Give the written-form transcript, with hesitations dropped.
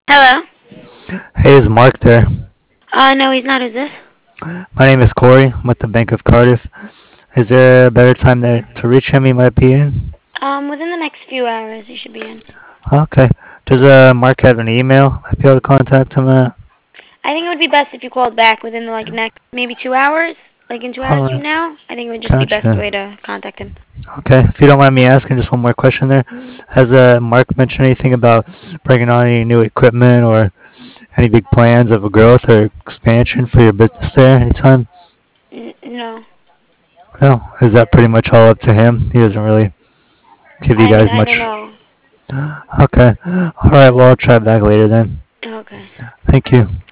Hello? Hey, is Mark there? No, he's not. Who's this? My name is Corey. I'm with the Bank of Cardiff. Is there a better time to reach him? He might be in. Within the next few hours, he should be in. Okay. Does Mark have an email I'd be able to contact him at? I think it would be best if you called back within the next maybe 2 hours. Like in 2 hours from Alright. now, I think it would just be best Gotcha. way to contact him. Okay. If you don't mind me asking, just one more question there. Has Mark mentioned anything about bringing on any new equipment or any big plans of a growth or expansion for your business there anytime? No, No. Is that pretty much all up to him? He doesn't really give you guys I don't much. know. Okay. Alright, well, I'll try back later then. Okay. Thank you.